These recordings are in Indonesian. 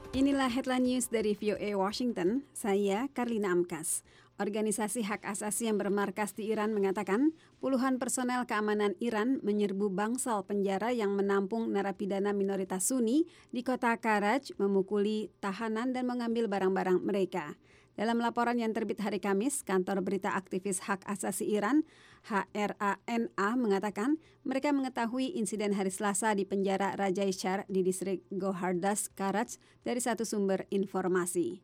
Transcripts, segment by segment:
Inilah headline news dari VOA Washington, saya Karlina Amkas. Organisasi hak asasi yang bermarkas di Iran mengatakan puluhan personel keamanan Iran menyerbu bangsal penjara yang menampung narapidana minoritas Sunni di kota Karaj, memukuli tahanan dan mengambil barang-barang mereka. Dalam laporan yang terbit hari Kamis, kantor berita aktivis hak asasi Iran, HRANA, mengatakan mereka mengetahui insiden hari Selasa di penjara Rajaishar di distrik Gohardas, Karaj dari satu sumber informasi.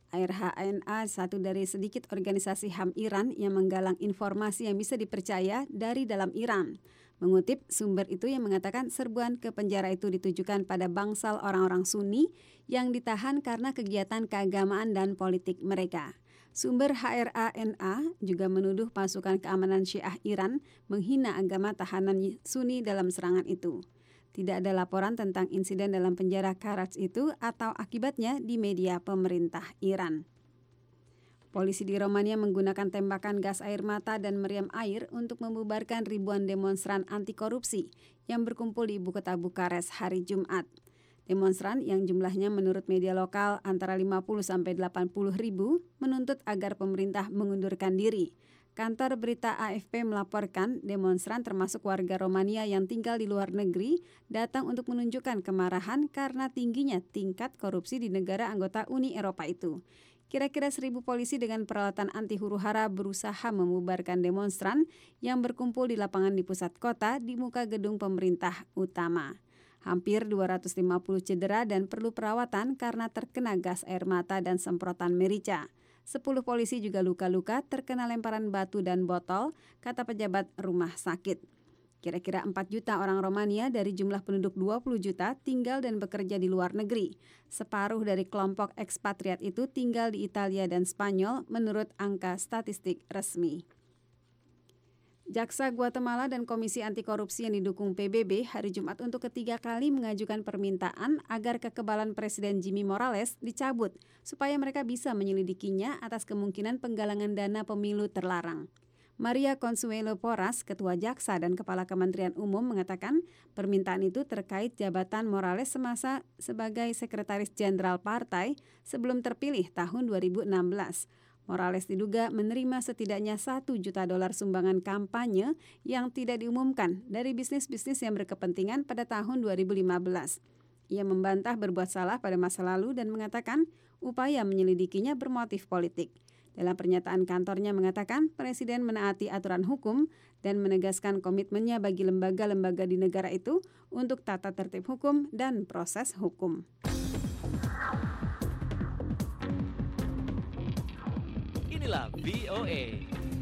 HRANA satu dari sedikit organisasi HAM Iran yang menggalang informasi yang bisa dipercaya dari dalam Iran. Mengutip sumber itu yang mengatakan serbuan ke penjara itu ditujukan pada bangsal orang-orang Sunni yang ditahan karena kegiatan keagamaan dan politik mereka. Sumber HRANA juga menuduh pasukan keamanan Syiah Iran menghina agama tahanan Sunni dalam serangan itu. Tidak ada laporan tentang insiden dalam penjara Karaj itu atau akibatnya di media pemerintah Iran. Polisi di Romania menggunakan tembakan gas air mata dan meriam air untuk membubarkan ribuan demonstran anti korupsi yang berkumpul di ibu kota Bukares hari Jumat. Demonstran yang jumlahnya menurut media lokal antara 50 sampai 80 ribu menuntut agar pemerintah mengundurkan diri. Kantor berita AFP melaporkan demonstran termasuk warga Romania yang tinggal di luar negeri datang untuk menunjukkan kemarahan karena tingginya tingkat korupsi di negara anggota Uni Eropa itu. Kira-kira 1.000 polisi dengan peralatan anti huru-hara berusaha membubarkan demonstran yang berkumpul di lapangan di pusat kota di muka gedung pemerintah utama. Hampir 250 cedera dan perlu perawatan karena terkena gas air mata dan semprotan merica. 10 polisi juga luka-luka terkena lemparan batu dan botol, kata pejabat rumah sakit. Kira-kira 4 juta orang Romania dari jumlah penduduk 20 juta tinggal dan bekerja di luar negeri. Separuh dari kelompok ekspatriat itu tinggal di Italia dan Spanyol menurut angka statistik resmi. Jaksa Guatemala dan Komisi Anti Korupsi yang didukung PBB hari Jumat untuk ketiga kali mengajukan permintaan agar kekebalan Presiden Jimmy Morales dicabut supaya mereka bisa menyelidikinya atas kemungkinan penggalangan dana pemilu terlarang. Maria Consuelo Porras, Ketua Jaksa dan Kepala Kementerian Umum mengatakan permintaan itu terkait jabatan Morales semasa sebagai Sekretaris Jenderal Partai sebelum terpilih tahun 2016. Morales diduga menerima setidaknya $1 juta sumbangan kampanye yang tidak diumumkan dari bisnis-bisnis yang berkepentingan pada tahun 2015. Ia membantah berbuat salah pada masa lalu dan mengatakan upaya menyelidikinya bermotif politik. Dalam pernyataan kantornya mengatakan Presiden menaati aturan hukum dan menegaskan komitmennya bagi lembaga-lembaga di negara itu untuk tata tertib hukum dan proses hukum. Inilah VOA.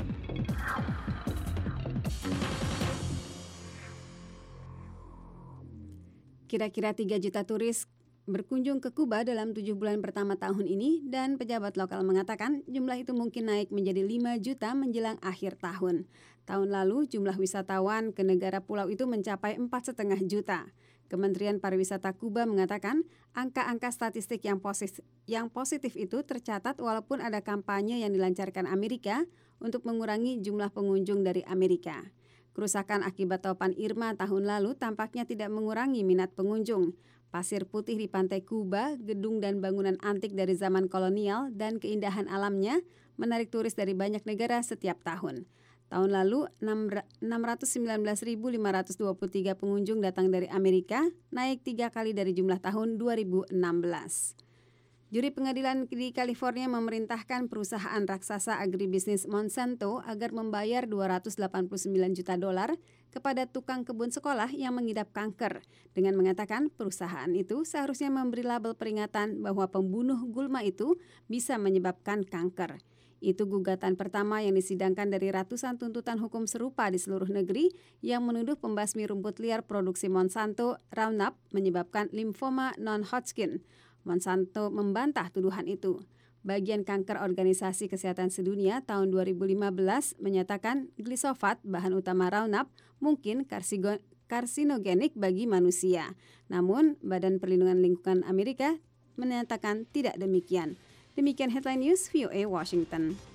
Kira-kira 3 juta turis berkunjung ke Kuba dalam 7 bulan pertama tahun ini dan pejabat lokal mengatakan jumlah itu mungkin naik menjadi 5 juta menjelang akhir tahun. Tahun lalu jumlah wisatawan ke negara pulau itu mencapai 4,5 juta. Kementerian Pariwisata Kuba mengatakan angka-angka statistik yang positif itu tercatat walaupun ada kampanye yang dilancarkan Amerika untuk mengurangi jumlah pengunjung dari Amerika. Kerusakan akibat topan Irma tahun lalu tampaknya tidak mengurangi minat pengunjung. Pasir putih di pantai Kuba, gedung dan bangunan antik dari zaman kolonial, dan keindahan alamnya menarik turis dari banyak negara setiap tahun. Tahun lalu, 619.523 pengunjung datang dari Amerika, naik 3 kali dari jumlah tahun 2016. Juri pengadilan di California memerintahkan perusahaan raksasa agribisnis Monsanto agar membayar $289 juta kepada tukang kebun sekolah yang mengidap kanker dengan mengatakan perusahaan itu seharusnya memberi label peringatan bahwa pembunuh gulma itu bisa menyebabkan kanker. Itu gugatan pertama yang disidangkan dari ratusan tuntutan hukum serupa di seluruh negeri yang menuduh pembasmi rumput liar produksi Monsanto, Roundup, menyebabkan limfoma non-Hodgkin. Monsanto membantah tuduhan itu. Bagian kanker Organisasi Kesehatan Sedunia tahun 2015 menyatakan glisofat, bahan utama Roundup, mungkin karsinogenik bagi manusia. Namun, Badan Perlindungan Lingkungan Amerika menyatakan tidak demikian. Demikian headline news VOA Washington.